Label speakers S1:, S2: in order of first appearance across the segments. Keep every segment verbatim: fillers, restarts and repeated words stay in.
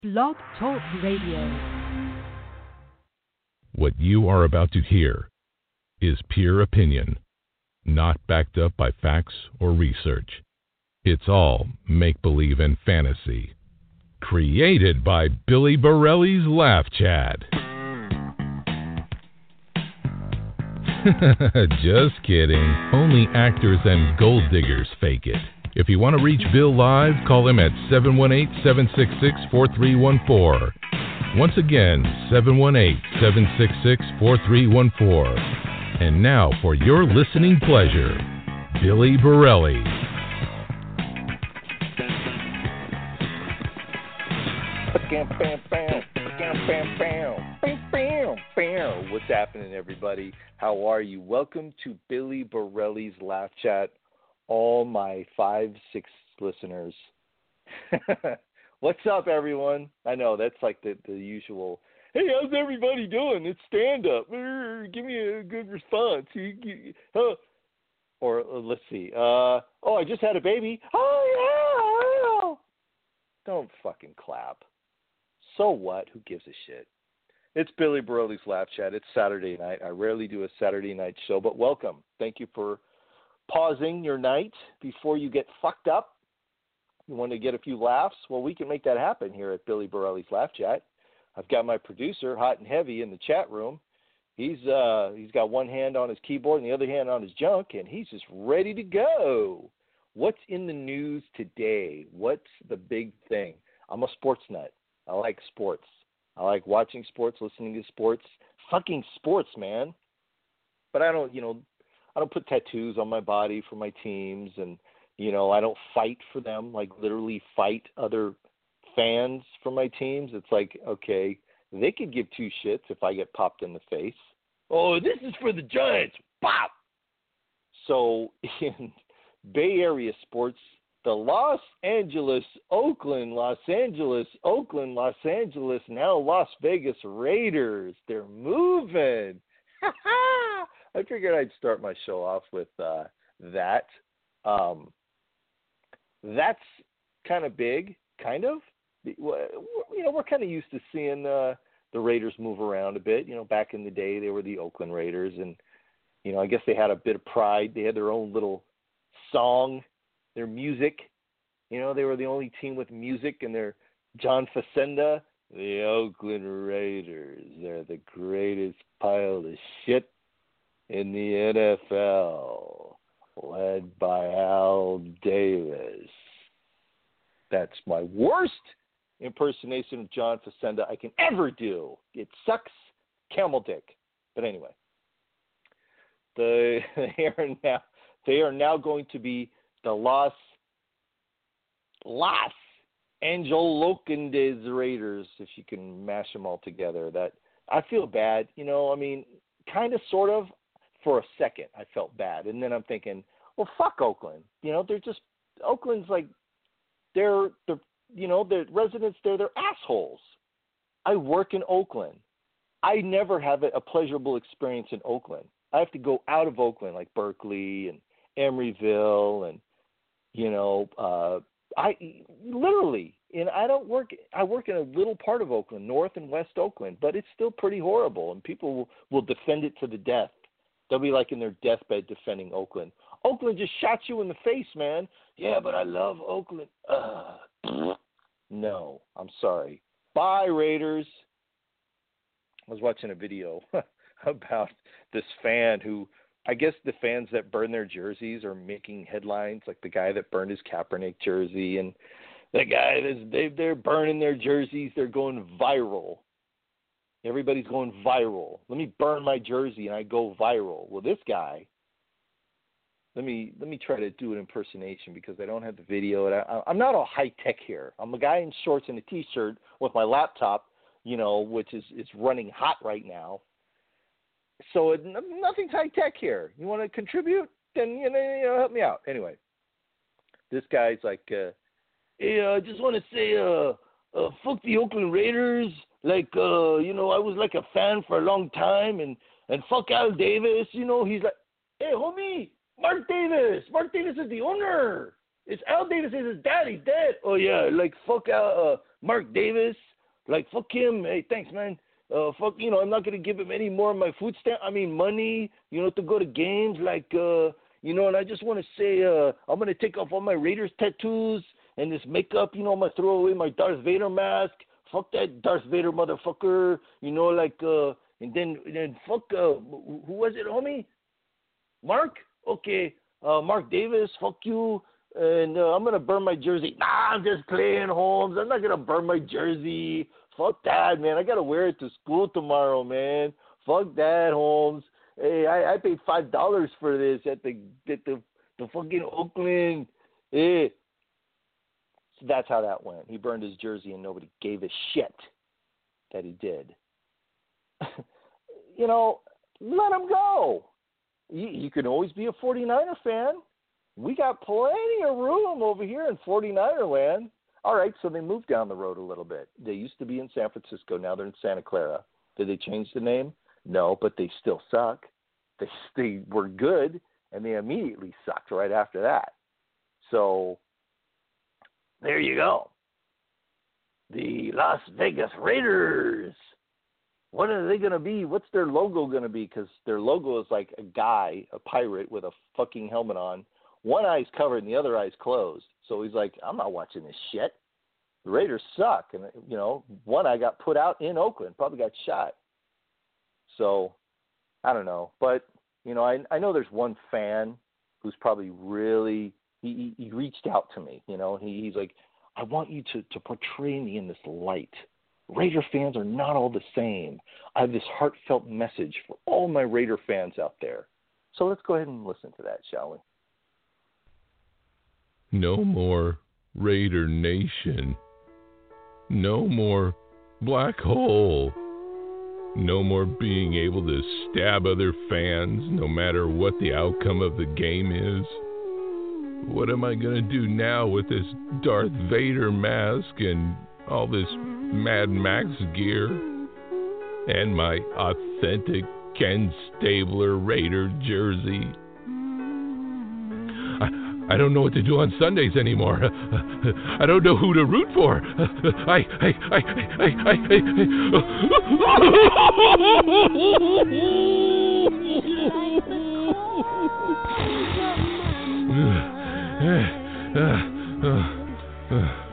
S1: Blog Talk Radio.
S2: What you are about to hear is pure opinion, not backed up by facts or research. It's all make-believe and fantasy. Created by Billy Borelli's Laugh Chat. Just kidding. Only actors and gold diggers fake it. If you want to reach Bill live, call him at seven one eight, seven six six, four three one four. Once again, seven one eight, seven six six, four three one four. And now, for your listening pleasure, Billy Borelli.
S3: What's happening, everybody? How are you? Welcome to Billy Borelli's Laugh Chat, all my five, six listeners. What's up, everyone? I know, that's like the, the usual, hey, how's everybody doing? It's stand-up. Give me a good response. Uh, or uh, let's see. Uh, oh, I just had a baby. Oh, yeah. Don't fucking clap. So what? Who gives a shit? It's Billy Borelli's Laugh Chat. It's Saturday night. I rarely do a Saturday night show, but welcome. Thank you for pausing your night before you get fucked up. You want to get a few laughs? Well, we can make that happen here at Billy Borelli's Laugh Chat. I've got my producer, Hot and Heavy, in the chat room. He's uh, he's got one hand on his keyboard and the other hand on his junk, and he's just ready to go. What's in the news today? What's the big thing? I'm a sports nut. I like sports. I like watching sports, listening to sports, fucking sports, man. But I don't, you know, I don't put tattoos on my body for my teams, and, you know, I don't fight for them, like literally fight other fans for my teams. It's like, okay, they could give two shits if I get popped in the face. Oh, this is for the Giants. Pop! So in Bay Area sports, the Los Angeles, Oakland, Los Angeles, Oakland, Los Angeles, now Las Vegas Raiders. They're moving. I figured I'd start my show off with uh, that. Um, that's kind of big, kind of. You know, we're kind of used to seeing uh, the Raiders move around a bit. You know, back in the day, they were the Oakland Raiders, and, you know, I guess they had a bit of pride. They had their own little song, their music. You know, they were the only team with music, and their John Facenda, the Oakland Raiders. They're the greatest pile of shit in the N F L, led by Al Davis. That's my worst impersonation of John Facenda I can ever do. It sucks camel dick. But anyway, the, they are now they are now going to be the Los Los Angeles Raiders, if you can mash them all together. That I feel bad, you know. I mean, kind of, sort of. For a second, I felt bad, and then I'm thinking, well, fuck Oakland. You know, they're just Oakland's like they're the you know the residents there. They're assholes. I work in Oakland. I never have a, a pleasurable experience in Oakland. I have to go out of Oakland, like Berkeley and Emeryville, and you know, uh, I literally, and I don't work. I work in a little part of Oakland, North and West Oakland, but it's still pretty horrible, and people will, will defend it to the death. They'll be like in their deathbed defending Oakland. Oakland just shot you in the face, man. Yeah, but I love Oakland. Uh, no, I'm sorry. Bye, Raiders. I was watching a video about this fan who, I guess the fans that burn their jerseys are making headlines, like the guy that burned his Kaepernick jersey, and the guy that's they they're burning their jerseys. They're going viral. Everybody's going viral. Let me burn my jersey and I go viral. Well, this guy, let me let me try to do an impersonation because I don't have the video. And I, I'm not all high tech here. I'm a guy in shorts and a T-shirt with my laptop, you know, which is is running hot right now. So it, nothing's high tech here. You want to contribute? Then you know, you know, help me out. Anyway, this guy's like, uh, hey, I just want to say, uh, uh, fuck the Oakland Raiders. Like, uh, you know, I was like a fan for a long time, and, and fuck Al Davis. You know, he's like, hey, homie, Mark Davis. Mark Davis is the owner. It's Al Davis is his dad. He's dead. Oh, yeah, like, fuck Al, uh, Mark Davis. Like, fuck him. Hey, thanks, man. Uh, fuck, you know, I'm not going to give him any more of my food stamp. I mean, money, you know, to go to games. Like, uh, you know, and I just want to say uh, I'm going to take off all my Raiders tattoos and this makeup. You know, I'm going to throw away my Darth Vader mask. Fuck that Darth Vader motherfucker. You know, like, uh, and then, and then fuck, uh, who was it, homie? Mark? Okay. Uh, Mark Davis, fuck you. And uh, I'm going to burn my jersey. Nah, I'm just playing, Holmes. I'm not going to burn my jersey. Fuck that, man. I got to wear it to school tomorrow, man. Fuck that, Holmes. Hey, I, I paid five dollars for this at the at the, the fucking Oakland. Hey. So that's how that went. He burned his jersey and nobody gave a shit that he did. You know, let him go. You, you can always be a forty-niner fan. We got plenty of room over here in forty-niner land. All right, so they moved down the road a little bit. They used to be in San Francisco. Now they're in Santa Clara. Did they change the name? No, but they still suck. They, they were good, and they immediately sucked right after that. So there you go. The Las Vegas Raiders. What are they going to be? What's their logo going to be? Because their logo is like a guy, a pirate with a fucking helmet on. One eye's covered and the other eye's closed. So he's like, I'm not watching this shit. The Raiders suck. And, you know, one eye got put out in Oakland, probably got shot. So, I don't know. But, you know, I I know there's one fan who's probably really, he, he reached out to me, you know. He, he's like, I want you to, to portray me in this light. Raider fans are not all the same. I have this heartfelt message for all my Raider fans out there. So let's go ahead and listen to that, shall we?
S2: No more Raider Nation. No more black hole. No more being able to stab other fans no matter what the outcome of the game is. What am I going to do now with this Darth Vader mask and all this Mad Max gear and my authentic Ken Stabler Raider jersey? I, I don't know what to do on Sundays anymore. I don't know who to root for. I, I, I, I, I, I...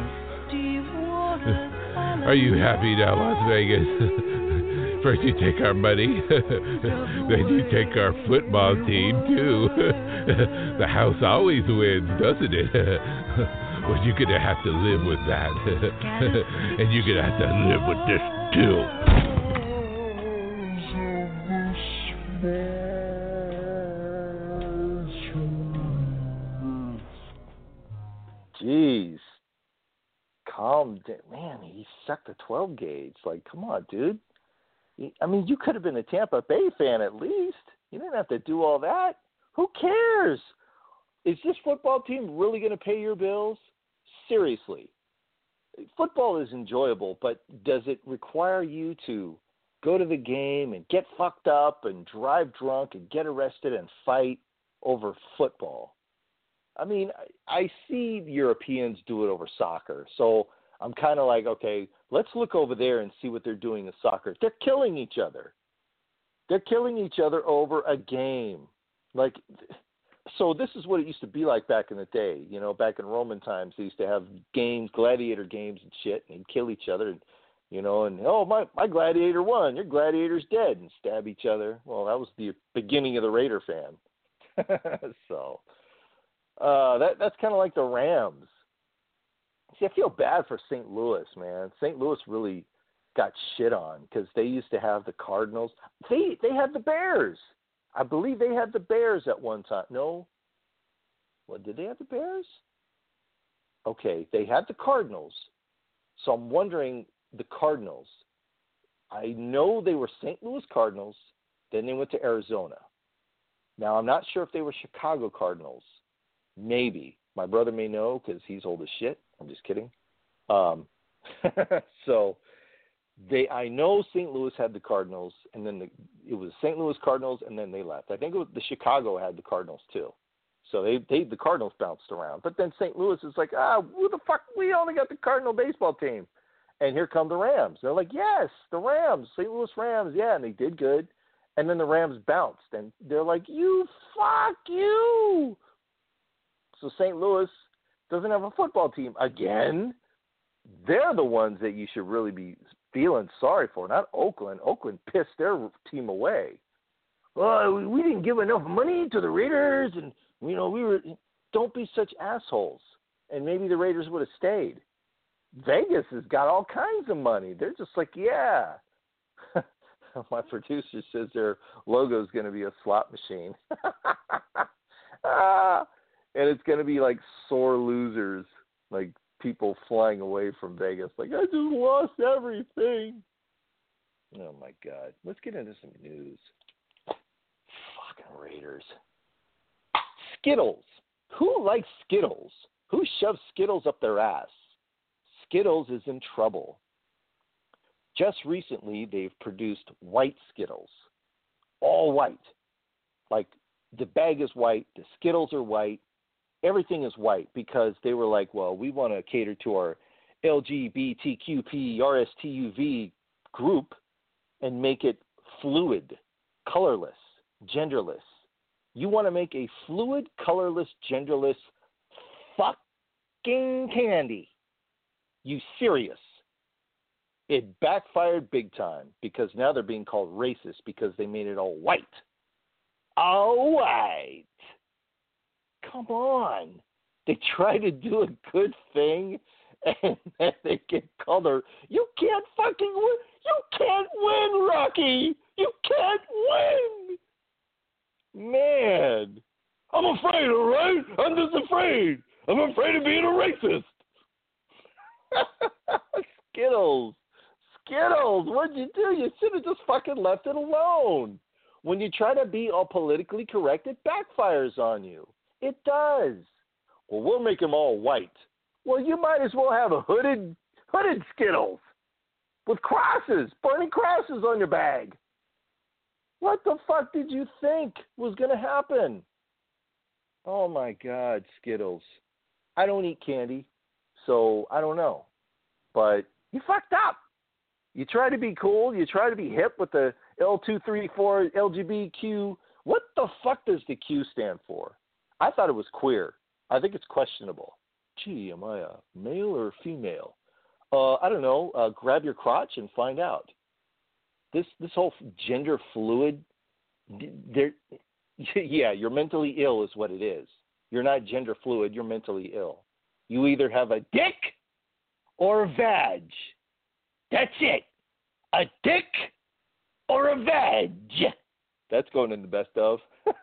S2: Are you happy now, Las Vegas? First you take our money, then you take our football team, too. The house always wins, doesn't it? Well, you're going to have to live with that. And you're going to have to live with this, too.
S3: Jeez. Calm down. Man, he sucked a twelve gauge. Like, come on, dude. I mean, you could have been a Tampa Bay fan at least. You didn't have to do all that. Who cares? Is this football team really going to pay your bills? Seriously. Football is enjoyable, but does it require you to go to the game and get fucked up and drive drunk and get arrested and fight over football? I mean, I see Europeans do it over soccer, so I'm kind of like, okay, let's look over there and see what they're doing in soccer. They're killing each other. They're killing each other over a game. Like, so this is what it used to be like back in the day. You know, back in Roman times, they used to have games, gladiator games and shit, and they'd kill each other, and, you know, and, oh, my, my gladiator won, your gladiator's dead, and stab each other. Well, that was the beginning of the Raider fan. So... Uh, that that's kind of like the Rams. See, I feel bad for Saint Louis, man. Saint Louis really got shit on because they used to have the Cardinals. They they had the Bears. I believe they had the Bears at one time. No, what did they have the Bears? Okay, they had the Cardinals. So I'm wondering the Cardinals. I know they were Saint Louis Cardinals. Then they went to Arizona. Now I'm not sure if they were Chicago Cardinals. Maybe. My brother may know because he's old as shit. I'm just kidding. Um, so they, I know Saint Louis had the Cardinals, and then the, it was Saint Louis Cardinals, and then they left. I think it was the Chicago had the Cardinals too. So they, they the Cardinals bounced around. But then Saint Louis is like, ah, who the fuck? We only got the Cardinal baseball team. And here come the Rams. They're like, yes, the Rams, Saint Louis Rams, yeah, and they did good. And then the Rams bounced, and they're like, you, fuck you. So Saint Louis doesn't have a football team again. They're the ones that you should really be feeling sorry for, not Oakland. Oakland pissed their team away. Well, we didn't give enough money to the Raiders, and, you know, we were – don't be such assholes. And maybe the Raiders would have stayed. Vegas has got all kinds of money. They're just like, yeah. My producer says their logo is going to be a slot machine. ah, and it's going to be like sore losers, like people flying away from Vegas. Like, I just lost everything. Oh, my God. Let's get into some news. Fucking Raiders. Skittles. Who likes Skittles? Who shoves Skittles up their ass? Skittles is in trouble. Just recently, they've produced white Skittles. All white. Like, the bag is white, the Skittles are white, everything is white, because they were like, well, we want to cater to our L G B T Q P R S T U V group and make it fluid, colorless, genderless. You want to make a fluid, colorless, genderless fucking candy. You serious? It backfired big time because now they're being called racist because they made it all white. All white. Come on. They try to do a good thing and then they get called a... You can't fucking win. You can't win, Rocky. You can't win. Man. I'm afraid, all right? I'm just afraid. I'm afraid of being a racist. Skittles. Skittles, what'd you do? You should have just fucking left it alone. When you try to be all politically correct, it backfires on you. It does. Well, we'll make them all white. Well, you might as well have a hooded, hooded Skittles with crosses, burning crosses on your bag. What the fuck did you think was going to happen? Oh, my God, Skittles. I don't eat candy, so I don't know. But you fucked up. You try to be cool. You try to be hip with the L two three four L G B T Q. What the fuck does the Q stand for? I thought it was queer. I think it's questionable. Gee, am I a male or female? Uh, I don't know. Uh, grab your crotch and find out. This this whole gender fluid, there, yeah, you're mentally ill is what it is. You're not gender fluid. You're mentally ill. You either have a dick or a vag. That's it. A dick or a vag. That's going in the best of.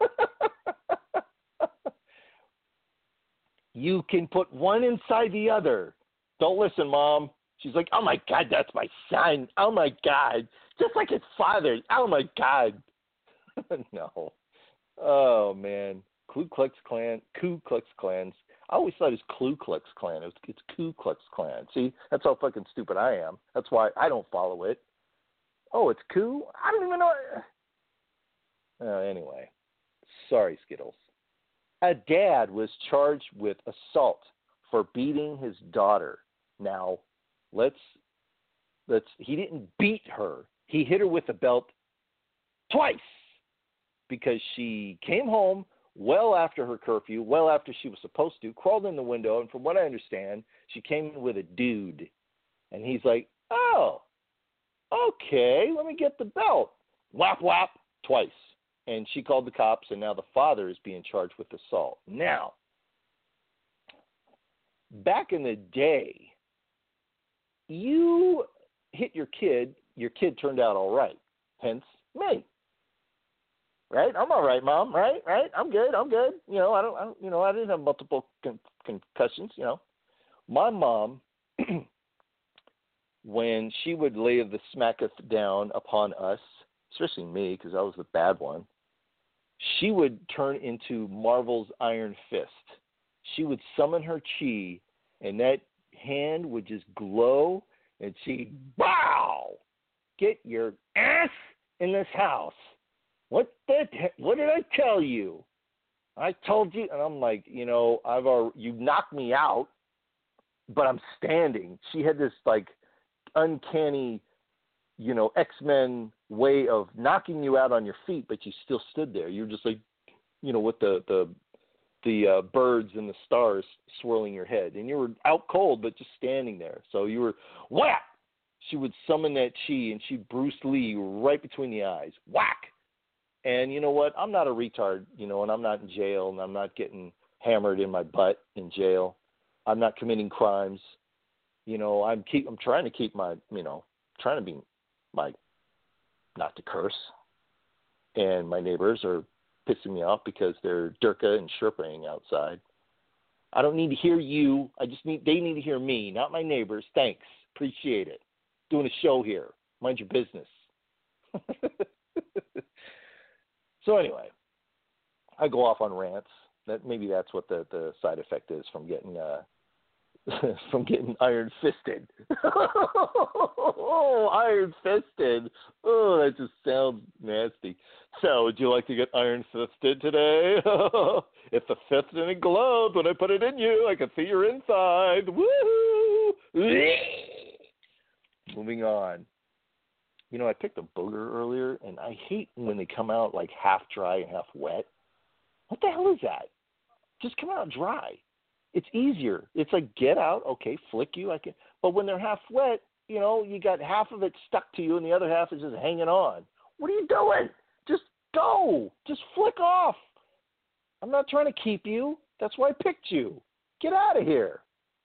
S3: You can put one inside the other. Don't listen, Mom. She's like, oh, my God, that's my son. Oh, my God. Just like his father. Oh, my God. No. Oh, man. Ku Klux Klan. Ku Klux Klans. I always thought it was Ku Klux Klan. It's, it's Ku Klux Klan. See, that's how fucking stupid I am. That's why I don't follow it. Oh, it's Ku? I don't even know. Uh, anyway, sorry, Skittles. A dad was charged with assault for beating his daughter. Now, let's let's. He didn't beat her. He hit her with a belt twice because she came home well after her curfew, well after she was supposed to, crawled in the window, and from what I understand, she came in with a dude. And he's like, oh, okay, let me get the belt. Whap, whap, twice. And she called the cops, and now the father is being charged with assault. Now, back in the day, you hit your kid, your kid turned out all right, hence me. Right? I'm all right, Mom. Right? Right? I'm good. I'm good. You know, I don't, I don't you know, I didn't have multiple con- concussions, you know. My mom, when she would lay the smacketh down upon us, especially me, because I was the bad one, she would turn into Marvel's Iron Fist. She would summon her chi, and that hand would just glow, and she'd, wow, get your ass in this house. What the, what did I tell you? I told you, and I'm like, you know, I've already, you knocked me out, but I'm standing. She had this like uncanny, you know, X-Men way of knocking you out on your feet, but you still stood there. You're just like, you know, with the the the uh, birds and the stars swirling your head, and you were out cold, but just standing there. So you were whack. She would summon that chi, and she'd Bruce Lee right between the eyes, whack. And you know what? I'm not a retard, you know, and I'm not in jail, and I'm not getting hammered in my butt in jail. I'm not committing crimes. You know, I'm keep. I'm trying to keep my, you know, trying to be my, not to curse. And my neighbors are pissing me off because they're Durka and Sherpaing outside. I don't need to hear you. I just need. They need to hear me, not my neighbors. Thanks, appreciate it. Doing a show here. Mind your business. So anyway, I go off on rants. That maybe that's what the, the side effect is from getting uh, from getting iron fisted. Oh, iron fisted. Oh, that just sounds nasty. So, would you like to get iron fisted today? If the fist didn't glow when I put it in you, I can see your inside. Woo! Moving on. You know, I picked a booger earlier, and I hate when they come out like half dry and half wet. What the hell is that? Just come out dry. It's easier. It's like, get out, okay, flick you. I can. But when they're half wet, you know, you got half of it stuck to you, and the other half is just hanging on. What are you doing? Just go. Just flick off. I'm not trying to keep you. That's why I picked you. Get out of here.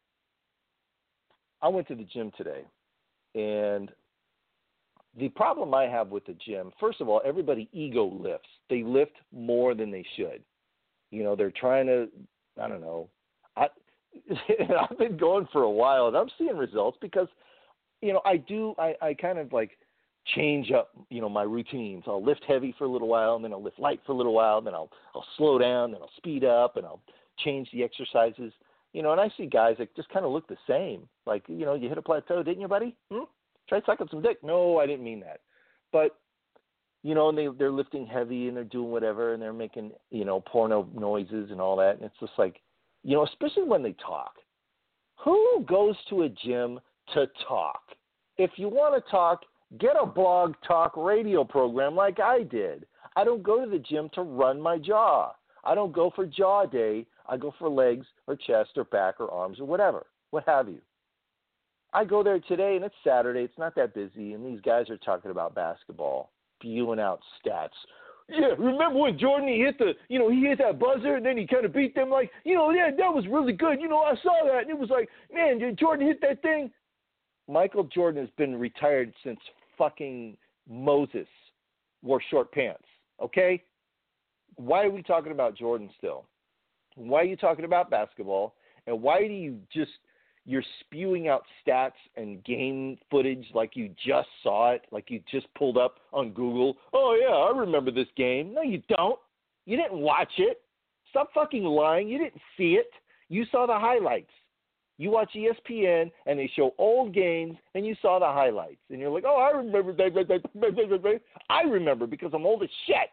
S3: I went to the gym today, and the problem I have with the gym, first of all, everybody ego lifts. They lift more than they should. You know, they're trying to, I don't know. I, I've been going for a while, and I'm seeing results because, you know, I do, I, I kind of like change up, you know, my routines. I'll lift heavy for a little while, and then I'll lift light for a little while, and then I'll, I'll slow down, then I'll speed up, and I'll change the exercises. You know, and I see guys that just kind of look the same. Like, you know, you hit a plateau, didn't you, buddy? Hmm? Try sucking some dick. No, I didn't mean that. But, you know, and they, they're lifting heavy and they're doing whatever and they're making, you know, porno noises and all that. And it's just like, you know, especially when they talk. Who goes to a gym to talk? If you want to talk, get a blog talk radio program like I did. I don't go to the gym to run my jaw. I don't go for jaw day. I go for legs or chest or back or arms or whatever, what have you. I go there today, and it's Saturday. It's not that busy, and these guys are talking about basketball, spewing out stats. Yeah, remember when Jordan, he hit the, you know, he hit that buzzer, and then he kind of beat them like, you know, yeah, that was really good. You know, I saw that, and it was like, man, did Jordan hit that thing? Michael Jordan has been retired since fucking Moses wore short pants, okay? Why are we talking about Jordan still? Why are you talking about basketball? And why do you just... You're spewing out stats and game footage like you just saw it, like you just pulled up on Google. Oh, yeah, I remember this game. No, you don't. You didn't watch it. Stop fucking lying. You didn't see it. You saw the highlights. You watch E S P N, and they show old games, and you saw the highlights. And you're like, oh, I remember that. I remember because I'm old as shit.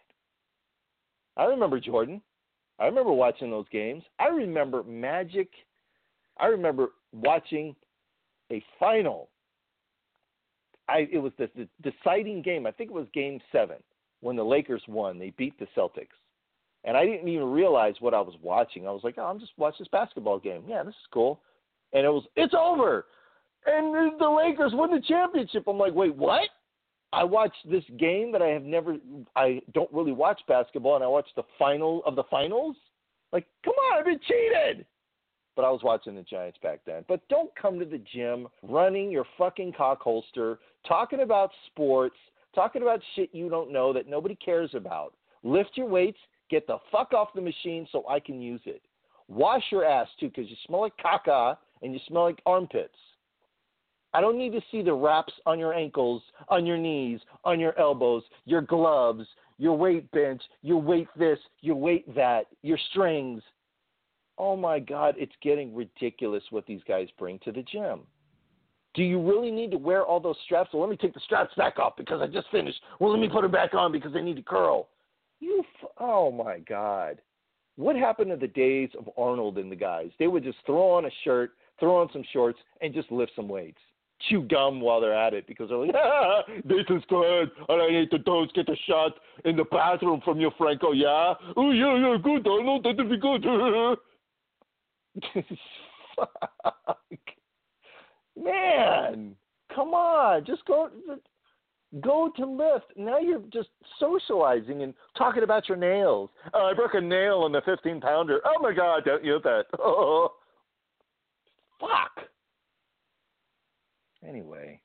S3: I remember Jordan. I remember watching those games. I remember Magic. I remember watching a final. I it was the, the deciding game. I think it was Game Seven when the Lakers won. They beat the Celtics, and I didn't even realize what I was watching. I was like, "Oh, I'm just watching this basketball game. Yeah, this is cool." And it was, it's over, and the, the Lakers won the championship. I'm like, "Wait, what?" I watched this game that I have never. I don't really watch basketball, and I watched the final of the finals. Like, come on, I've been cheated. But I was watching the Giants back then. But don't come to the gym running your fucking cock holster, talking about sports, talking about shit you don't know that nobody cares about. Lift your weights, get the fuck off the machine so I can use it. Wash your ass, too, because you smell like caca and you smell like armpits. I don't need to see the wraps on your ankles, on your knees, on your elbows, your gloves, your weight bench, your weight this, your weight that, your strings. Oh, my God, it's getting ridiculous what these guys bring to the gym. Do you really need to wear all those straps? Well, let me take the straps back off because I just finished. Well, let me put them back on because they need to curl. You, f- oh, my God. What happened to the days of Arnold and the guys? They would just throw on a shirt, throw on some shorts, and just lift some weights. chew gum while they're at it because they're like, ah, this is good, and I need to those get a shot in the bathroom from you, Franco, yeah? Oh, yeah, yeah, good, I know that'll be good. Fuck. Man, come on, just go go to lift. Now you're just socializing and talking about your nails. Oh, I broke a nail on the fifteen pounder. Oh, my God, don't you that? Oh, fuck. Anyway,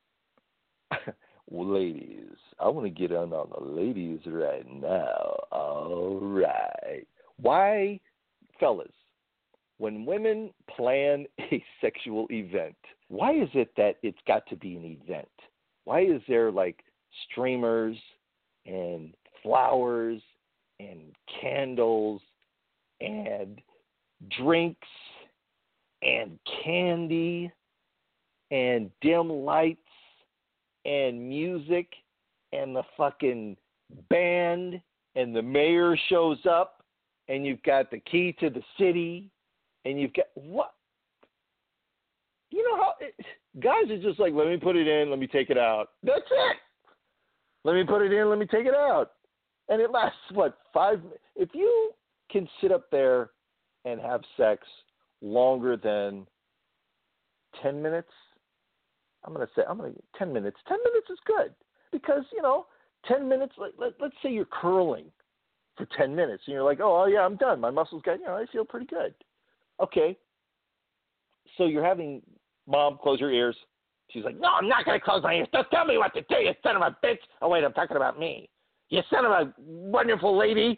S3: well, ladies, I want to get on on the ladies right now. All right. Why, fellas, when women plan a sexual event, why is it that it's got to be an event? Why is there like streamers and flowers and candles and drinks and candy and dim lights and music and the fucking band and the mayor shows up and you've got the key to the city and you've got what? You know how it, guys are just like, let me put it in, let me take it out. That's it. Let me put it in, let me take it out. And it lasts, what, five? If you can sit up there and have sex longer than ten minutes, I'm going to say, I'm going to, ten minutes. ten minutes is good because, you know, ten minutes, like, let, let's say you're curling for ten minutes and you're like, oh, oh, yeah, I'm done. My muscles got, you know, I feel pretty good. Okay. So you're having, Mom, close your ears. She's like, no, I'm not going to close my ears. Don't tell me what to do, you son of a bitch. Oh, wait, I'm talking about me. You son of a wonderful lady.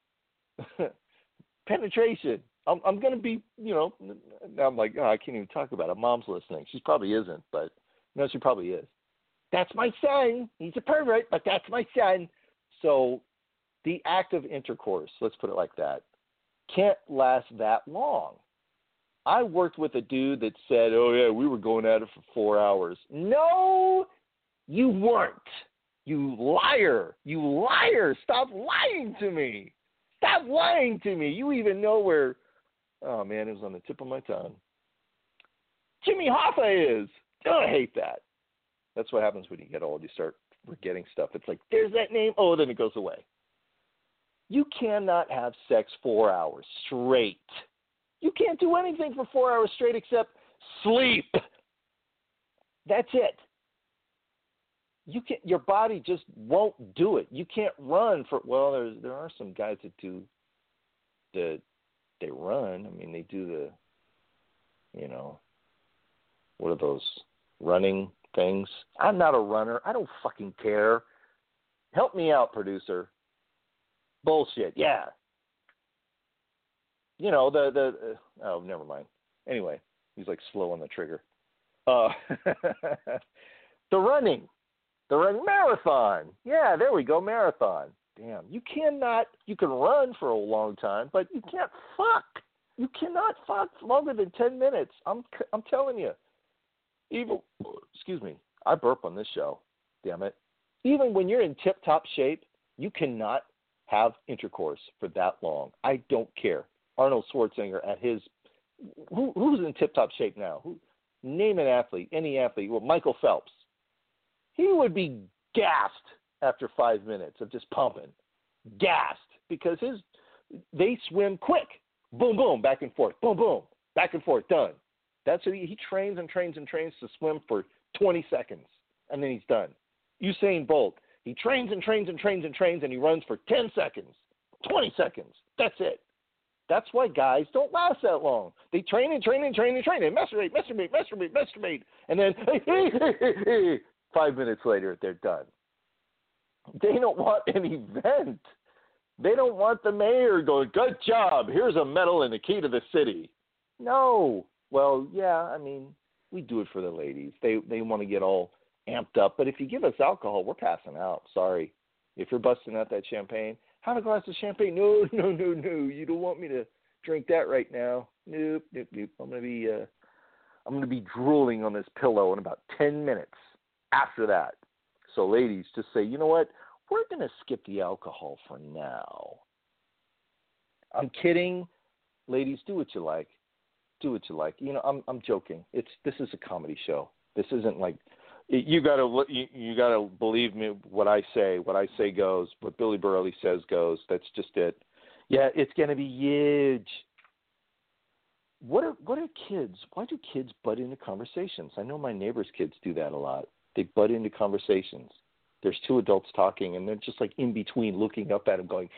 S3: Penetration. I'm, I'm going to be, you know, now I'm like, oh, I can't even talk about it. Mom's listening. She probably isn't, but no, she probably is. That's my son. He's a pervert, but that's my son. So the act of intercourse, let's put it like that, can't last that long. I worked with a dude that said, oh, yeah, we were going at it for four hours. No, you weren't. You liar. You liar. Stop lying to me. Stop lying to me. You even know where, oh, man, it was on the tip of my tongue. Jimmy Hoffa is. Oh, I hate that. That's what happens when you get old. You start forgetting stuff. It's like, there's that name. Oh, then it goes away. You cannot have sex four hours straight. You can't do anything for four hours straight except sleep. That's it. You can't. Your body just won't do it. You can't run for. Well, there's there are some guys that do the they run. I mean, they do the, you know, what are those running things? I'm not a runner. I don't fucking care. Help me out, producer. Bullshit. Yeah. You know, the, the, uh, oh, never mind. Anyway, he's like slow on the trigger. Uh, the running, the running marathon. Yeah, there we go, marathon. Damn, you cannot, you can run for a long time, but you can't fuck. You cannot fuck longer than ten minutes. I'm, I'm telling you. Even, excuse me, I burp on this show. Damn it. Even when you're in tip-top shape, you cannot have intercourse for that long. I don't care. Arnold Schwarzenegger at his who, who's in tip-top shape now? Who, name an athlete, any athlete. Well, Michael Phelps. He would be gassed after five minutes of just pumping. Gassed because his they swim quick. Boom, boom, back and forth. Boom, boom, back and forth. Done. That's what he, he trains and trains and trains to swim for twenty seconds, and then he's done. Usain Bolt. He trains and trains and trains and trains, and he runs for ten seconds, twenty seconds. That's it. That's why guys don't last that long. They train and train and train and train and masturbate, masturbate, masturbate, masturbate, and then five minutes later they're done. They don't want an event. They don't want the mayor going, good job, here's a medal and the key to the city. No. Well, yeah, I mean, we do it for the ladies. They they want to get all amped up. But if you give us alcohol, we're passing out. Sorry. If you're busting out that champagne, have a glass of champagne. No, no, no, no. You don't want me to drink that right now. Nope, nope, nope. I'm gonna be, uh, I'm gonna be drooling on this pillow in about ten minutes after that. So, ladies, just say, you know what? We're gonna skip the alcohol for now. I'm kidding, ladies. Do what you like. Do what you like. You know, I'm, I'm joking. It's this is a comedy show. This isn't like you got to you, you got to believe me. What I say, what I say goes. What Billy Borelli says goes. That's just it. Yeah, it's going to be huge. What are what are kids? Why do kids butt into conversations? I know my neighbor's kids do that a lot. They butt into conversations. There's two adults talking, and they're just like in between, looking up at them, going.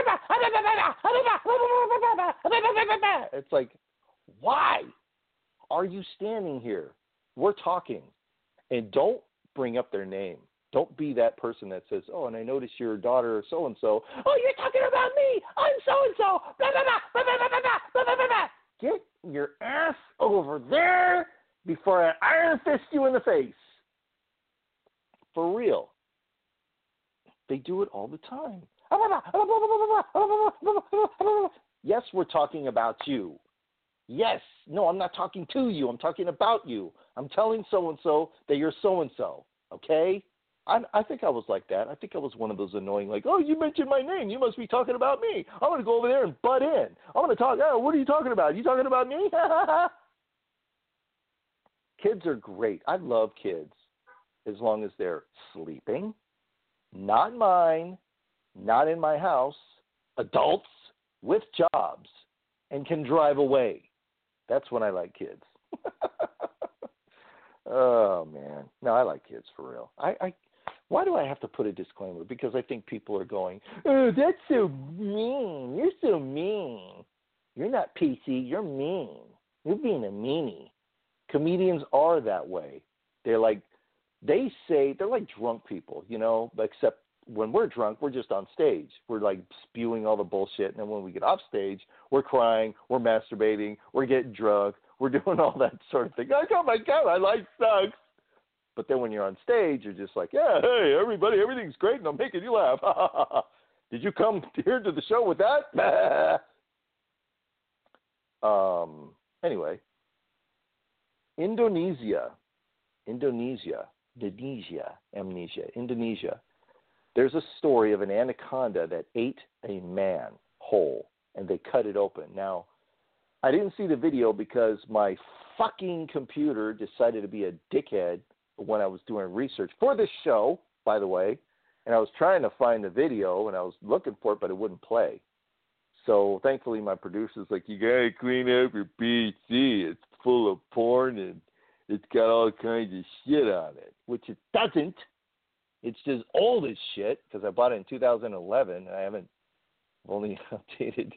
S3: It's like, why are you standing here? We're talking, and don't bring up their name. Don't be that person that says, "Oh, and I noticed your daughter so and so." Oh, you're talking about me. I'm so and so. Blah blah blah blah blah blah blah blah blah blah. Get your ass over there before I iron fist you in the face. For real. They do it all the time. Yes, we're talking about you. Yes. No, I'm not talking to you. I'm talking about you. I'm telling so-and-so that you're so-and-so. Okay? I, I think I was like that. I think I was one of those annoying, like, oh, you mentioned my name. You must be talking about me. I'm going to go over there and butt in. I'm going to talk. Oh, what are you talking about? You talking about me? Kids are great. I love kids as long as they're sleeping, not mine, not in my house, adults with jobs, and can drive away. That's when I like kids. Oh, man. No, I like kids for real. I, I Why do I have to put a disclaimer? Because I think people are going, oh, that's so mean. You're so mean. You're not P C. You're mean. You're being a meanie. Comedians are that way. They're like, they say, they're like drunk people, you know, except when we're drunk, we're just on stage. We're like spewing all the bullshit. And then when we get off stage, we're crying, we're masturbating, we're getting drunk, we're doing all that sort of thing. Like, oh my God, my life sucks. But then when you're on stage, you're just like, yeah, hey, everybody, everything's great, and I'm making you laugh. Did you come here to the show with that? um. Anyway, Indonesia, Indonesia, Indonesia, amnesia, Indonesia. There's a story of an anaconda that ate a man whole, and they cut it open. Now, I didn't see the video because my fucking computer decided to be a dickhead when I was doing research for this show, by the way, and I was trying to find the video, and I was looking for it, but it wouldn't play. So thankfully my producer's like, you got to clean up your P C. It's full of porn, and it's got all kinds of shit on it, which it doesn't. It's just old as shit because I bought it in two thousand eleven, and I haven't only updated.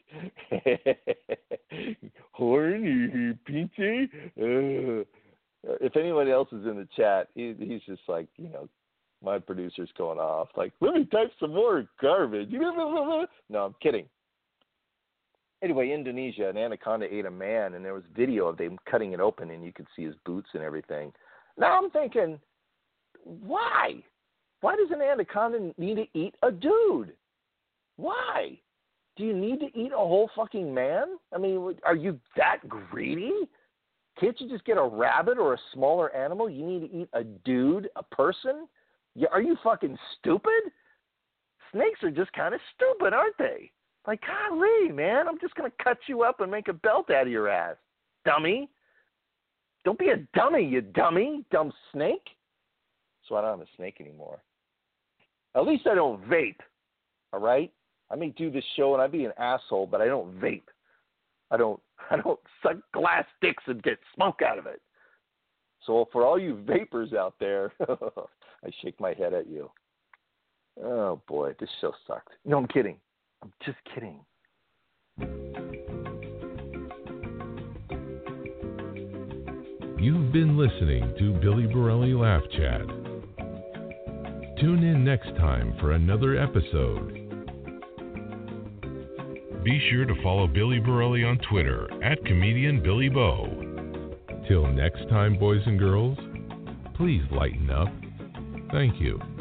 S3: Horny pizza? Uh, if anybody else is in the chat, he, he's just like, you know, my producer's going off. Like, let me type some more garbage. No, I'm kidding. Anyway, Indonesia, an anaconda ate a man, and there was video of them cutting it open, and you could see his boots and everything. Now I'm thinking, why? Why does an anaconda need to eat a dude? Why? Do you need to eat a whole fucking man? I mean, are you that greedy? Can't you just get a rabbit or a smaller animal? You need to eat a dude, a person? Yeah, are you fucking stupid? Snakes are just kind of stupid, aren't they? Like, golly, man, I'm just going to cut you up and make a belt out of your ass, dummy. Don't be a dummy, you dummy, dumb snake. So I don't have a snake anymore. At least I don't vape, all right? I may do this show and I'd be an asshole, but I don't vape. I don't I don't suck glass dicks and get smoke out of it. So for all you vapors out there, I shake my head at you. Oh, boy, this show sucked. No, I'm kidding. I'm just kidding.
S2: You've been listening to Billy Borelli Laugh Chat. Tune in next time for another episode. Be sure to follow Billy Borelli on Twitter at Comedian Billy Bo. Till next time, boys and girls, please lighten up. Thank you.